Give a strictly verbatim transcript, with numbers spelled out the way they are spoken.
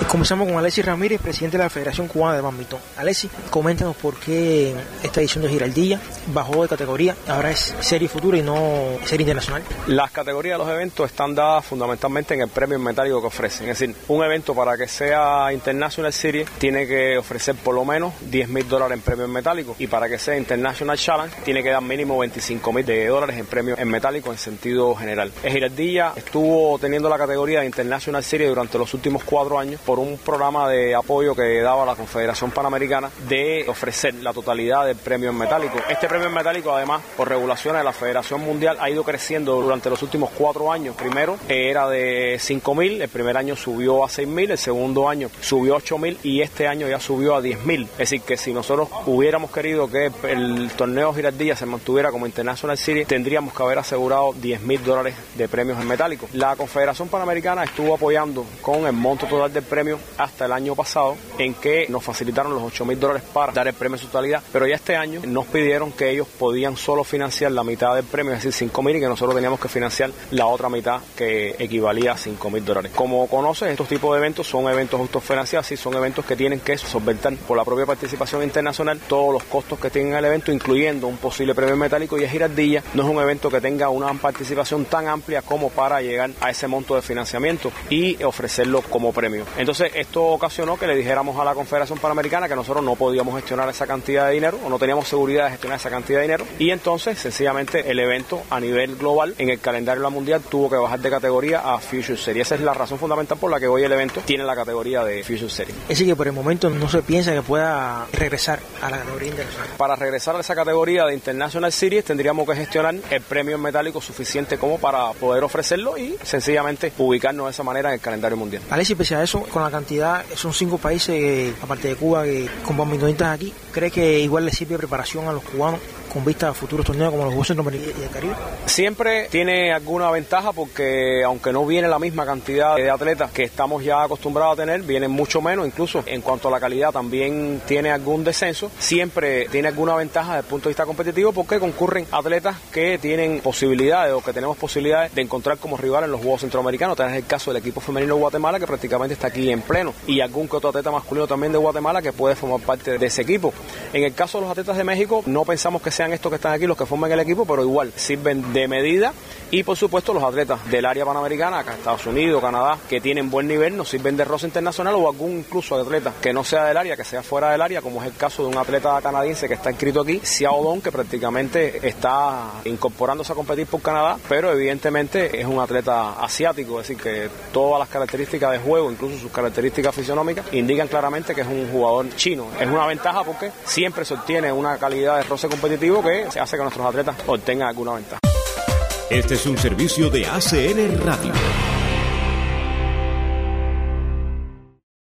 Comenzamos con Alexis Ramírez, presidente de la Federación Cubana de Bádminton. Alexis, coméntanos por qué esta edición de Giraldilla bajó de categoría, ahora es serie futura y no serie internacional. Las categorías de los eventos están dadas fundamentalmente en el premio metálico que ofrecen. Es decir, un evento para que sea International Series tiene que ofrecer por lo menos diez mil dólares en premios metálicos, y para que sea International Challenge tiene que dar mínimo veinticinco mil dólares en premios en metálico en sentido general. El Giraldilla estuvo teniendo la categoría de International Series durante los últimos cuatro años por un programa de apoyo que daba la Confederación Panamericana de ofrecer la totalidad del premio en metálico. Este premio en metálico, además, por regulaciones de la Federación Mundial, ha ido creciendo durante los últimos cuatro años. Primero era de cinco mil, el primer año subió a seis mil, el segundo año subió a ocho mil y este año ya subió a diez mil. Es decir, que si nosotros hubiéramos querido que el torneo Giraldilla se mantuviera como International Series, tendríamos que haber asegurado diez mil dólares de premios en metálico. La Confederación Panamericana estuvo apoyando con el monto total del premio hasta el año pasado, en que nos facilitaron los ocho mil dólares para dar el premio en su totalidad, pero ya este año nos pidieron que ellos podían solo financiar la mitad del premio, es decir, cinco mil, y que nosotros teníamos que financiar la otra mitad, que equivalía a cinco mil dólares. Como conoces, estos tipos de eventos son eventos autofinanciados y son eventos que tienen que solventar por la propia participación internacional todos los costos que tienen el evento, incluyendo un posible premio metálico, y el Giraldilla no es un evento que tenga una participación tan amplia como para llegar a ese monto de financiamiento y ofrecerlo como premio. Entonces, esto ocasionó que le dijéramos a la Confederación Panamericana que nosotros no podíamos gestionar esa cantidad de dinero, o no teníamos seguridad de gestionar esa cantidad de dinero, y entonces, sencillamente, el evento a nivel global, en el calendario de la mundial, tuvo que bajar de categoría a Future Series. Esa es la razón fundamental por la que hoy el evento tiene la categoría de Future Series. Es decir, que por el momento no se piensa que pueda regresar a la categoría internacional. Para regresar a esa categoría de International Series tendríamos que gestionar el premio en metálico suficiente como para poder ofrecerlo y sencillamente ubicarnos de esa manera en el calendario mundial. Alexis, pese a eso, con la cantidad, son cinco países, eh, aparte de Cuba, que con badmintonistas aquí, ¿cree que igual le sirve de preparación a los cubanos con vista a futuros torneos como los Juegos Centroamericanos y del Caribe? Siempre tiene alguna ventaja, porque aunque no viene la misma cantidad de atletas que estamos ya acostumbrados a tener, vienen mucho menos, incluso en cuanto a la calidad también tiene algún descenso. Siempre tiene alguna ventaja desde el punto de vista competitivo, porque concurren atletas que tienen posibilidades o que tenemos posibilidades de encontrar como rival en los Juegos Centroamericanos. Tenés el caso del equipo femenino de Guatemala, que prácticamente está aquí en pleno, y algún que otro atleta masculino también de Guatemala que puede formar parte de ese equipo. En el caso de los atletas de México, no pensamos que sean estos que están aquí los que forman el equipo, pero igual sirven de medida, y por supuesto los atletas del área panamericana, acá Estados Unidos, Canadá, que tienen buen nivel, nos sirven de roce internacional, o algún incluso atleta que no sea del área, que sea fuera del área, como es el caso de un atleta canadiense que está inscrito aquí, Xiao Dong, que prácticamente está incorporándose a competir por Canadá, pero evidentemente es un atleta asiático, es decir, que todas las características de juego, incluso sus características fisionómicas, indican claramente que es un jugador chino. Es una ventaja porque siempre se obtiene una calidad de roce competitivo que hace que nuestros atletas obtengan alguna ventaja. Este es un servicio de A C N Radio.